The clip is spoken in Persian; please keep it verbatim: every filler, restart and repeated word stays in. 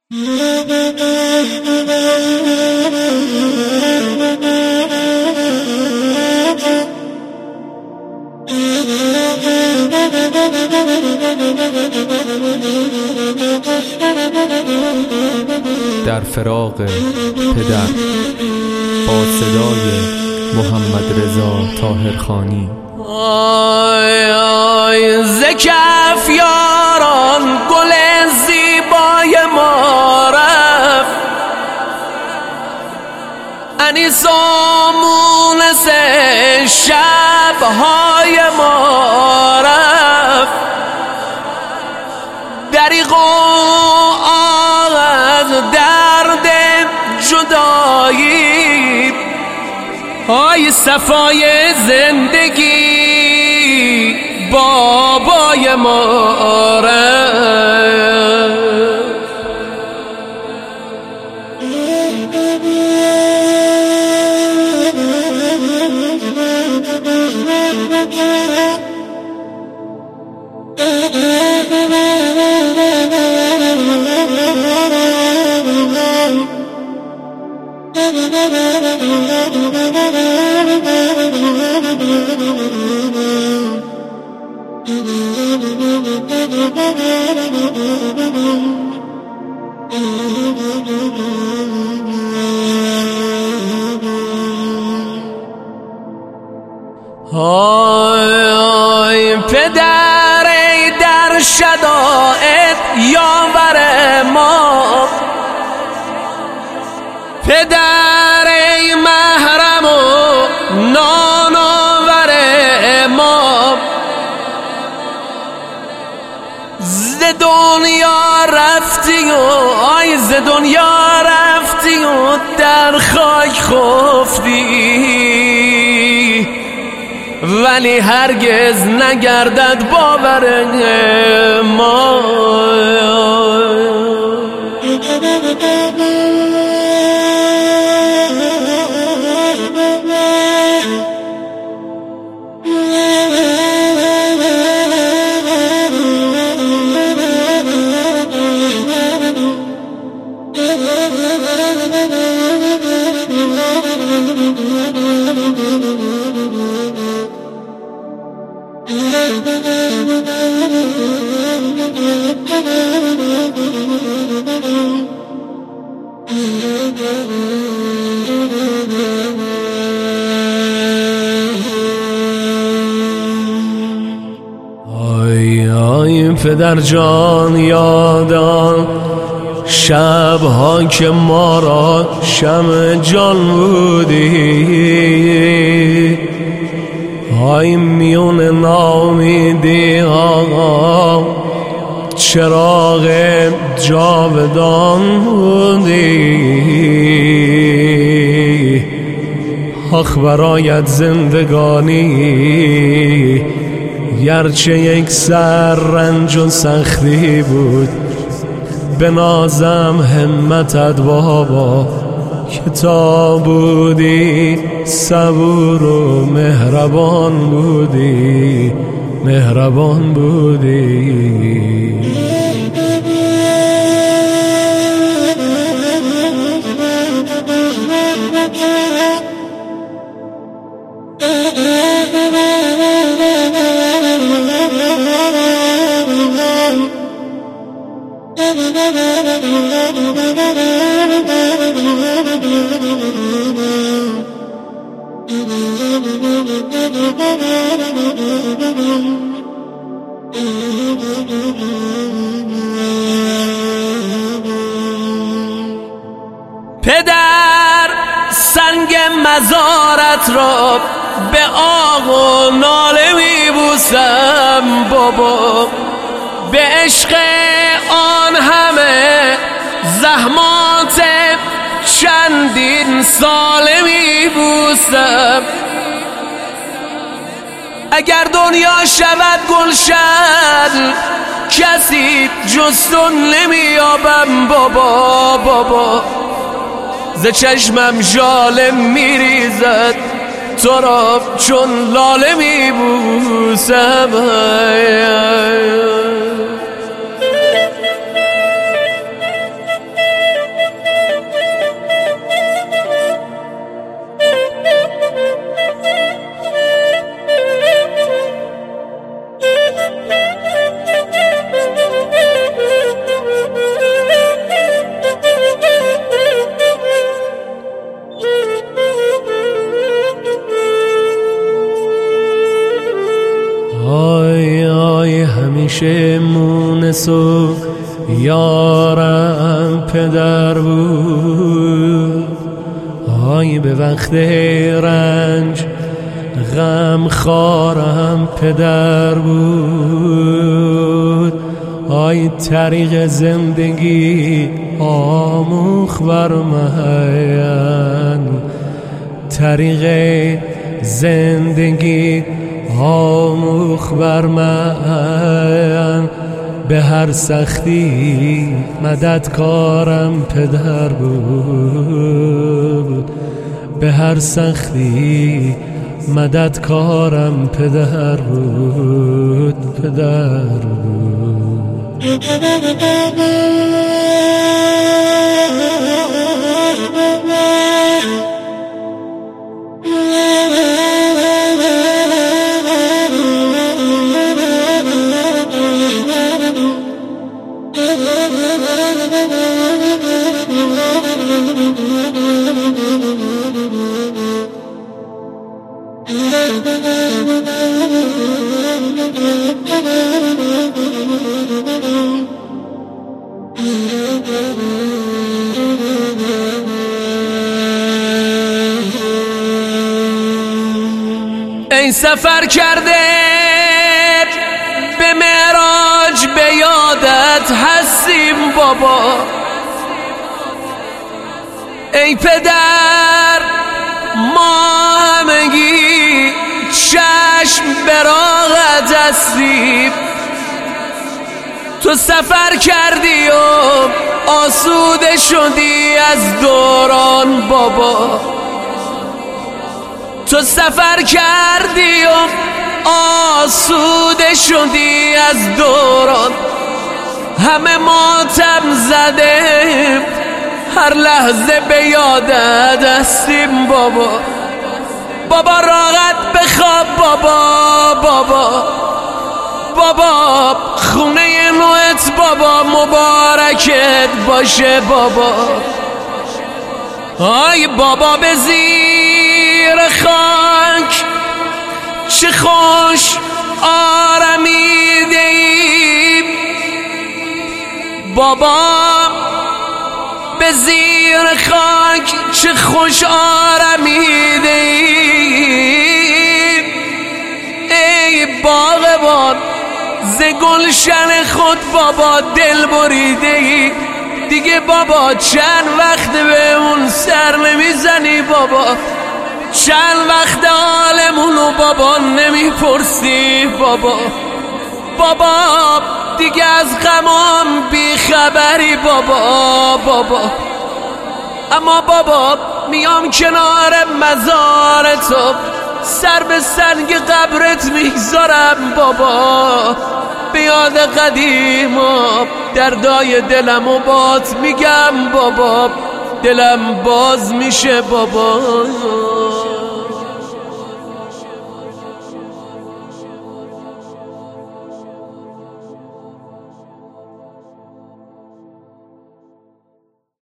در فراق پدر با صدای محمد رضا طاهرخانی. آی آی ز کف یاران گل زیبای ما رفت، انیس و مونس شبهای ما رفت، دریغ و از درد جدایی، های صفای زندگی بابای ما رفت. آی آی پدر ای در شدائد یاور ما، پدر ای محرم و نانآور ما، ز دنیا رفتی و آی ز دنیا رفتی و در خاک خفتی، ولی هرگز نگردد باور ما. آی آی پدر جان یادان شبها که ما را شمع جان بودی، آی میون نامیدی ها چراغ جاودان بودی، آخ برایت زندگانی گرچه یک سر رنج و سختی بود، بنازم همتت بابا که تا بودی صبور و مهربان بودی، مهربان بودی. پدر سنگ مزارت را به آه و ناله میبوسم بابا، به عشق آن همه زحمات چندین ساله میبوسم. اگر دنیا شود گلشن کسی جز تو نمیابم بابا، بابا ز چشمم ژاله میریزد تو را چون لاله میبوسم. پیش مونس و یارم پدر بود. آی به وقت رنج غم خارم پدر بود. آی طریق زندگی آموخ بر من، طریق زندگی آموخ بر من. به هر سختی مددکارم پدر بود، به هر سختی مددکارم پدر بود، پدر بود. ای سفر کرده به معراج، به یادت هستیم بابا. ای پدر ما همگی چشم براغت هستیم. تو سفر کردی و آسوده شدی از دوران بابا. تو سفر کردی و آسوده شدی از دوران. همه ماتم زده هر لحظه به یادت هستیم بابا. بابا راحت بخواب بابا، بابا بابا خونه نوعت بابا مبارکت باشه بابا. آی بابا به زیر خاک چه خوش آرمیده ایم بابا. به زیر خاک چه خوش آرمیده ایم. ای باغبان ز گلشن خود بابا دل بریده ای. دیگه بابا چند وقت به اون سر نمیزنی بابا؟ چند وقت حالمونو بابا نمیپرسی بابا؟ بابا دیگه از غمام بیخبری بابا، بابا. اما بابا میام کنار مزار تو، سر به سنگ قبرت میگذارم بابا. به یاد قدیما دردای دلم و بات میگم بابا، دلم باز میشه بابا.